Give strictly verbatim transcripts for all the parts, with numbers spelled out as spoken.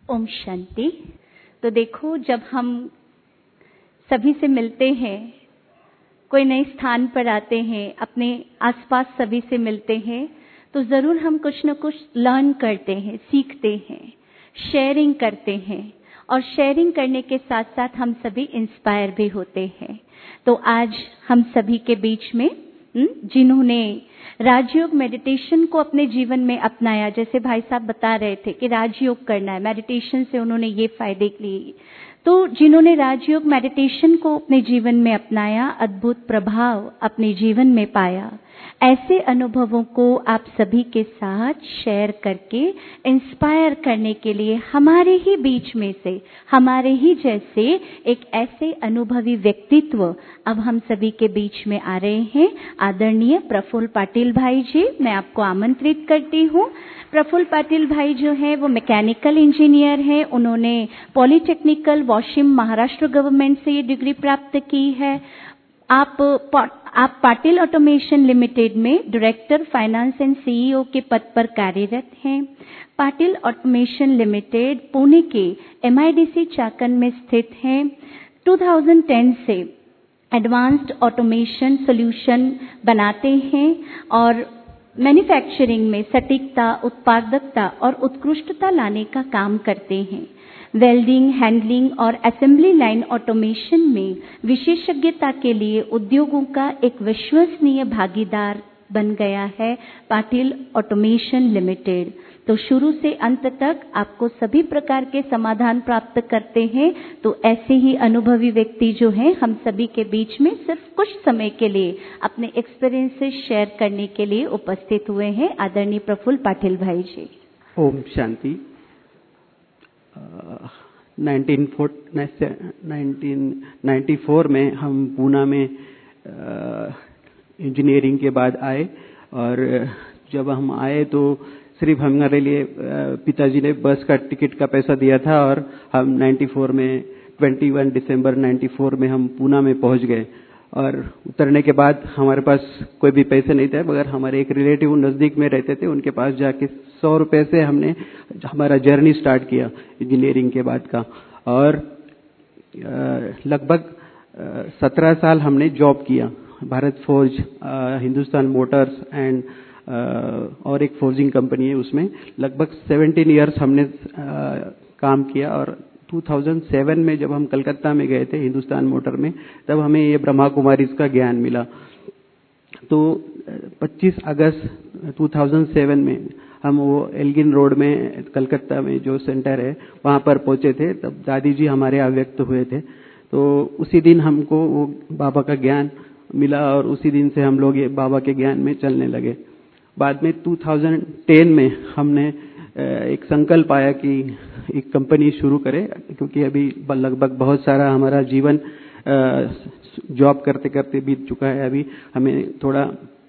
ओम शांति। तो देखो, जब हम सभी से मिलते हैं, कोई नए स्थान पर आते हैं, अपने आसपास सभी से मिलते हैं, तो ज़रूर हम कुछ न कुछ लर्न करते हैं, सीखते हैं, शेयरिंग करते हैं, और शेयरिंग करने के साथ साथ हम सभी इंस्पायर भी होते हैं। तो आज हम सभी के बीच में जिन्होंने राजयोग मेडिटेशन को अपने जीवन में अपनाया, जैसे भाई साहब बता रहे थे कि राजयोग करना है, मेडिटेशन से उन्होंने ये फायदे लिए, तो जिन्होंने राजयोग मेडिटेशन को अपने जीवन में अपनाया, अद्भुत प्रभाव अपने जीवन में पाया, ऐसे अनुभवों को आप सभी के साथ शेयर करके इंस्पायर करने के लिए हमारे ही बीच में से, हमारे ही जैसे एक ऐसे अनुभवी व्यक्तित्व अब हम सभी के बीच में आ रहे हैं। आदरणीय प्रफुल्ल पाटिल भाई जी, मैं आपको आमंत्रित करती हूँ। प्रफुल्ल पाटिल भाई जो है वो मैकेनिकल इंजीनियर हैं। उन्होंने पॉलीटेक्निकल वाशिम महाराष्ट्र गवर्नमेंट से ये डिग्री प्राप्त की है। आप आप पाटिल ऑटोमेशन लिमिटेड में डायरेक्टर फाइनेंस एंड सीईओ के पद पर कार्यरत हैं। पाटिल ऑटोमेशन लिमिटेड पुणे के एमआईडीसी चाकन में स्थित है। दो हज़ार दस से एडवांस्ड ऑटोमेशन सॉल्यूशन बनाते हैं और मैन्युफैक्चरिंग में सटीकता, उत्पादकता और उत्कृष्टता लाने का काम करते हैं। वेल्डिंग, हैंडलिंग और असेंबली लाइन ऑटोमेशन में विशेषज्ञता के लिए उद्योगों का एक विश्वसनीय भागीदार बन गया है पाटिल ऑटोमेशन लिमिटेड। तो शुरू से अंत तक आपको सभी प्रकार के समाधान प्राप्त करते हैं। तो ऐसे ही अनुभवी व्यक्ति जो हैं हम सभी के बीच में सिर्फ कुछ समय के लिए अपने एक्सपीरियंसेस शेयर करने के लिए उपस्थित हुए हैं। आदरणीय प्रफुल्ल पाटिल भाई जी। ओम शांति। नाइनटीन नाइन्टी फोर में हम पूना में इंजीनियरिंग के बाद आए, और जब हम आए तो सिर्फ हमारे लिए पिताजी ने बस का टिकट का पैसा दिया था, और हम नाइन्टी फोर में इक्कीस दिसंबर नाइन्टी फोर में हम पूना में पहुंच गए। और उतरने के बाद हमारे पास कोई भी पैसे नहीं थे, मगर हमारे एक रिलेटिव नज़दीक में रहते थे, उनके पास जाके सौ रुपए से हमने हमारा जर्नी स्टार्ट किया इंजीनियरिंग के बाद का। और लगभग सत्रह साल हमने जॉब किया। Bharat Forge, Hindustan Motors and और एक फोर्जिंग कंपनी है, उसमें लगभग सत्रह इयर्स हमने काम किया। और दो हज़ार सात में जब हम कलकत्ता में गए थे हिंदुस्तान मोटर में, तब हमें ये ब्रह्मा कुमारीज का ज्ञान मिला। तो पच्चीस अगस्त दो हज़ार सात में हम वो एल्गिन रोड में कलकत्ता में जो सेंटर है वहाँ पर पहुँचे थे। तब दादी जी हमारे अव्यक्त हुए थे। तो उसी दिन हमको वो बाबा का ज्ञान मिला, और उसी दिन से हम लोग ये बाबा के ज्ञान में चलने लगे। बाद में दो हज़ार दस में हमने एक संकल्प आया कि एक कंपनी शुरू करें, क्योंकि अभी लगभग बहुत सारा हमारा जीवन जॉब करते करते बीत चुका है। अभी हमें थोड़ा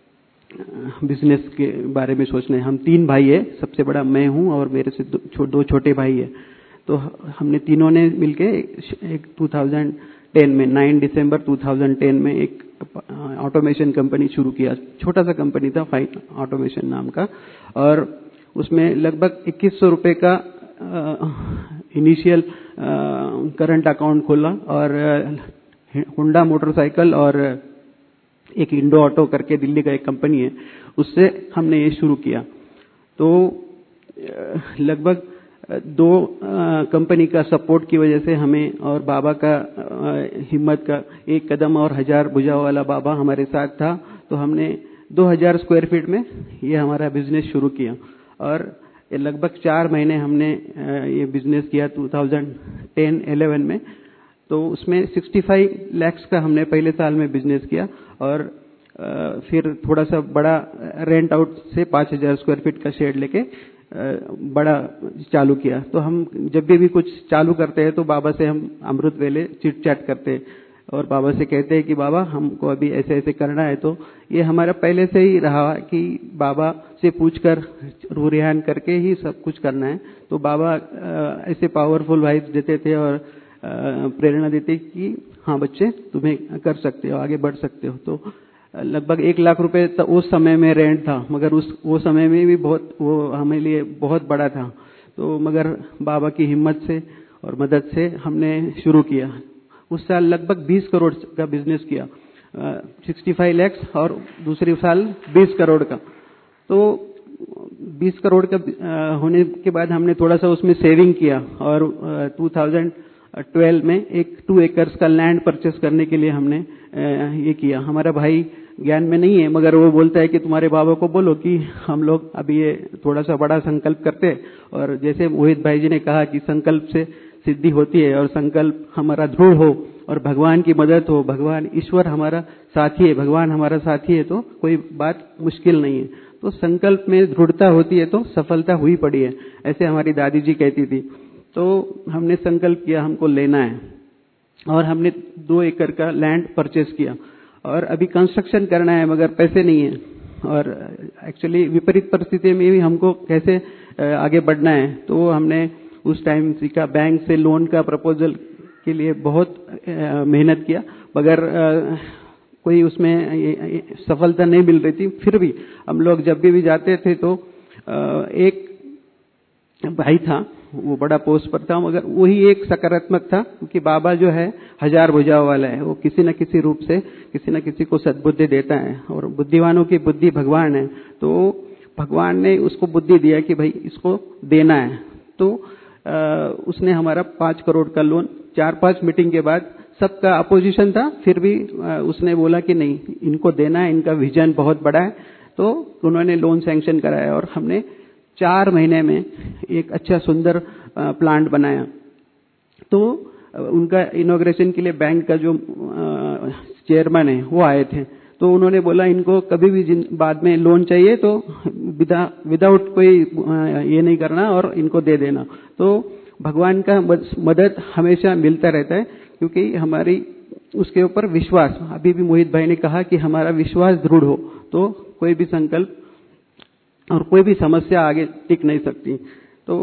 बिजनेस के बारे में सोचना है। हम तीन भाई है, सबसे बड़ा मैं हूँ और मेरे से दो, छो, दो छोटे भाई है। तो हमने तीनों ने मिलके एक दो हज़ार दस में नौ दिसंबर दो हज़ार दस में एक ऑटोमेशन कंपनी शुरू किया। छोटा सा कंपनी था, फाइन ऑटोमेशन नाम का, और उसमें लगभग इक्कीस सौ रुपए का इनिशियल करंट अकाउंट खोला, और हुंडा मोटरसाइकिल और एक इंडो ऑटो करके दिल्ली का एक कंपनी है, उससे हमने ये शुरू किया। तो लगभग दो कंपनी का सपोर्ट की वजह से हमें, और बाबा का हिम्मत का एक कदम और हजार भुजाओं वाला बाबा हमारे साथ था, तो हमने दो हज़ार स्क्वायर फीट में ये हमारा बिजनेस शुरू किया। और लगभग चार महीने हमने ये बिजनेस किया दो हज़ार दस ग्यारह में। तो उसमें पैंसठ लाख का हमने पहले साल में बिजनेस किया, और फिर थोड़ा सा बड़ा रेंट आउट से पाँच हज़ार स्क्वायर फीट का शेड लेके बड़ा चालू किया। तो हम जब भी, भी कुछ चालू करते हैं तो बाबा से हम अमृत वेले चिट चैट करते हैं, और बाबा से कहते हैं कि बाबा हमको अभी ऐसे ऐसे करना है। तो ये हमारा पहले से ही रहा कि बाबा से पूछकर रूह रिहान करके ही सब कुछ करना है। तो बाबा ऐसे पावरफुल वाइब्स देते थे और प्रेरणा देते कि हाँ बच्चे, तुम्हें कर सकते हो, आगे बढ़ सकते हो। तो लगभग एक लाख रुपए उस समय में रेंट था, मगर उस वो समय में भी बहुत, वो हमारे लिए बहुत बड़ा था। तो मगर बाबा की हिम्मत से और मदद से हमने शुरू किया। उस साल लगभग बीस करोड़ का बिजनेस किया, पैंसठ लाख, और दूसरी साल बीस करोड़ का। तो बीस करोड़ का होने के बाद हमने थोड़ा सा उसमें सेविंग किया और दो हज़ार बारह में एक टू एकर्स का लैंड परचेस करने के लिए हमने ये किया। हमारा भाई ज्ञान में नहीं है, मगर वो बोलता है कि तुम्हारे बाबा को बोलो कि हम लोग अभी ये थोड़ा सा बड़ा संकल्प करते हैं। और जैसे मोहित भाई जी ने कहा कि संकल्प से सिद्धि होती है, और संकल्प हमारा दृढ़ हो और भगवान की मदद हो, भगवान ईश्वर हमारा साथी है, भगवान हमारा साथी है, तो कोई बात मुश्किल नहीं है। तो संकल्प में दृढ़ता होती है तो सफलता हुई पड़ी है, ऐसे हमारी दादी जी कहती थी। तो हमने संकल्प किया हमको लेना है, और हमने दो एकड़ का लैंड परचेस किया, और अभी कंस्ट्रक्शन करना है मगर पैसे नहीं है। और एक्चुअली विपरीत परिस्थिति में भी हमको कैसे आगे बढ़ना है, तो हमने उस टाइम सीखा, बैंक से लोन का प्रपोजल के लिए बहुत मेहनत किया, मगर कोई उसमें सफलता नहीं मिल रही थी। फिर भी हम लोग जब भी, भी जाते थे तो एक भाई था, वो बड़ा पोस्ट पर था, मगर वही एक सकारात्मक था, क्योंकि बाबा जो है हजार भुजाओं वाला है, वो किसी न किसी रूप से किसी न किसी को सद्बुद्धि देता है, और बुद्धिवानों की बुद्धि भगवान है। तो भगवान ने उसको बुद्धि दिया कि भाई इसको देना है। तो आ, उसने हमारा पांच करोड़ का लोन, चार पांच मीटिंग के बाद सबका अपोजिशन था, फिर भी उसने बोला कि नहीं, इनको देना है, इनका विजन बहुत बड़ा है। तो उन्होंने लोन सैंक्शन कराया, और हमने चार महीने में एक अच्छा सुंदर प्लांट बनाया। तो उनका इनॉग्रेशन के लिए बैंक का जो चेयरमैन है वो आए थे, तो उन्होंने बोला इनको कभी भी बाद में लोन चाहिए तो विदा विदाउट कोई ये नहीं करना और इनको दे देना। तो भगवान का मदद हमेशा मिलता रहता है, क्योंकि हमारी उसके ऊपर विश्वास, अभी भी मोहित भाई ने कहा कि हमारा विश्वास दृढ़ हो तो कोई भी संकल्प और कोई भी समस्या आगे टिक नहीं सकती। तो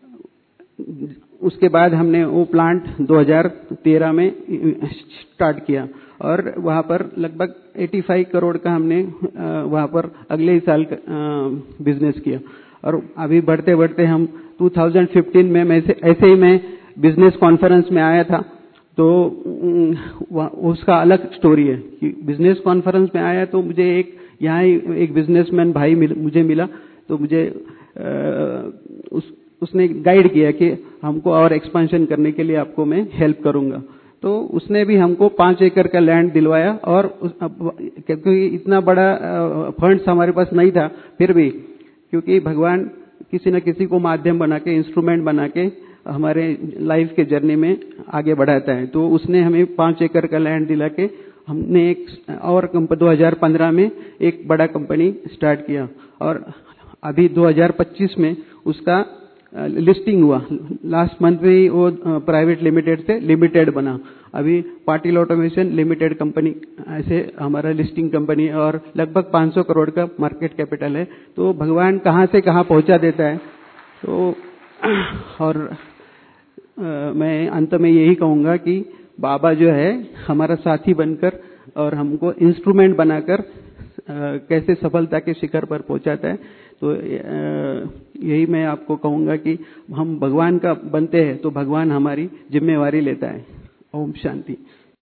उसके बाद हमने वो प्लांट दो हज़ार तेरह में स्टार्ट किया, और वहाँ पर लगभग पचासी करोड़ का हमने वहाँ पर अगले ही साल बिजनेस किया। और अभी बढ़ते बढ़ते हम दो हज़ार पंद्रह में मैं से, ऐसे ही मैं बिजनेस कॉन्फ्रेंस में आया था, तो उसका अलग स्टोरी है कि बिजनेस कॉन्फ्रेंस में आया तो मुझे एक यहाँ ही एक बिजनेसमैन भाई मिल, मुझे मिला, तो मुझे आ, उस उसने गाइड किया कि हमको और एक्सपेंशन करने के लिए आपको मैं हेल्प करूंगा। तो उसने भी हमको पांच एकड़ का लैंड दिलवाया, और क्योंकि इतना बड़ा फंड्स हमारे पास नहीं था, फिर भी क्योंकि भगवान किसी न किसी को माध्यम बना के, इंस्ट्रूमेंट बना के हमारे लाइफ के जर्नी में आगे बढ़ाता है। तो उसने हमें पांच एकड़ का लैंड दिला के हमने एक और दो हज़ार पंद्रह में एक बड़ा कंपनी स्टार्ट किया, और अभी दो हज़ार पच्चीस में उसका लिस्टिंग हुआ। लास्ट मंथ में ही वो प्राइवेट लिमिटेड से लिमिटेड बना। अभी पाटिल ऑटोमेशन लिमिटेड कंपनी ऐसे हमारा लिस्टिंग कंपनी है, और लगभग पाँच सौ करोड़ का मार्केट कैपिटल है। तो भगवान कहाँ से कहाँ पहुंचा देता है। तो और आ, मैं अंत में यही कहूंगा कि बाबा जो है हमारा साथी बनकर और हमको इंस्ट्रूमेंट बनाकर कैसे सफलता के शिखर पर पहुंचाता है। तो यही मैं आपको कहूंगा कि हम भगवान का बनते हैं तो भगवान हमारी जिम्मेवारी लेता है। ओम शांति।